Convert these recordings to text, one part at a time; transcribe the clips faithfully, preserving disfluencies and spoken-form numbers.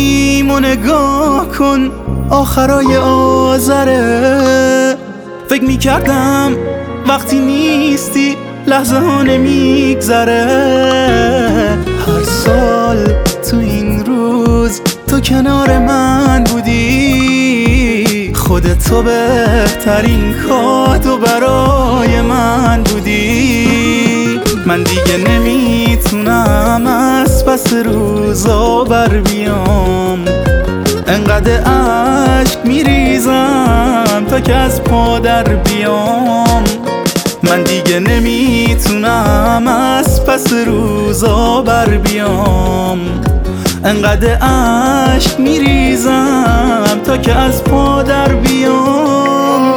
بگیریم و نگاه کن آخرای آذره. فکر میکردم وقتی نیستی لحظه ها نمیگذره. هر سال تو این روز تو کنار من بودی، خودت تو بهترین کادو برای من بودی. من دیگه نمیتونم از پس روزا بر بیام، انقدر عشق میریزم تا که از پا در بیام. من دیگه نمیتونم از پس روزا بر بیام، انقدر عشق میریزم تا که از پا در بیام.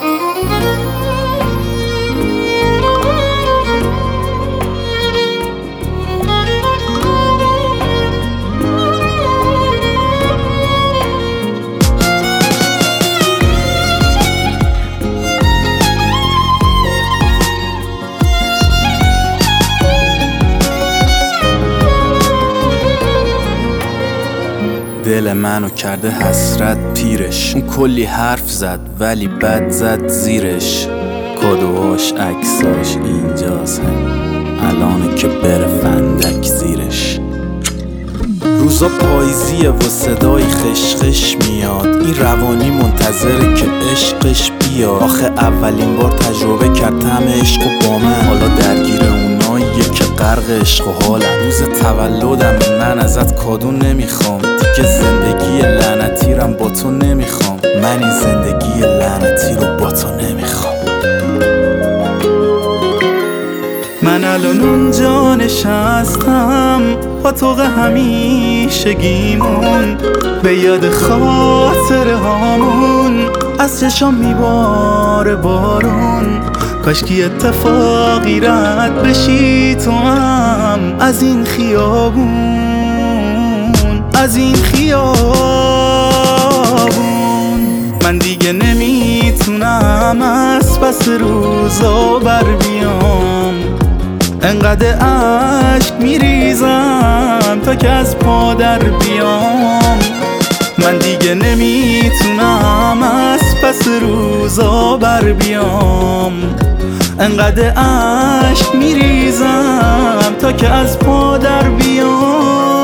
دل منو کرده حسرت پیرش، اون کلی حرف زد ولی بد زد زیرش. کادوهاش عکساش اینجاست، الانه که بره فندک زیرش. روزا پاییزیه و صدای خشخش میاد، این روانی منتظره که عشقش بیاد. آخه اولین بار تجربه کرد طعم عشق و با من، حالا درگیر اوناییه که غرق عشق و حالم. روز تولدم من ازت کادو نمیخوام، دیگه زندگی لعنتی رم با تو نمیخوام. من این زندگی لعنتی رو با تو نمیخوام. من الان اونجا نشستم با طوق همیشگیمون، به یاد خاطره هامون از چشام میباره بارون. کاشکی اتفاقی رد بشی تو هم از این خیابون، از این خیابون. من دیگه نمیتونم از پس روزا بر بیام، انقدر عشق میریزم تا که از پا در بیام. من دیگه نمیتونم از پس روزا بر بیام، انقدر عشق میریزم تا که از پا در بیام.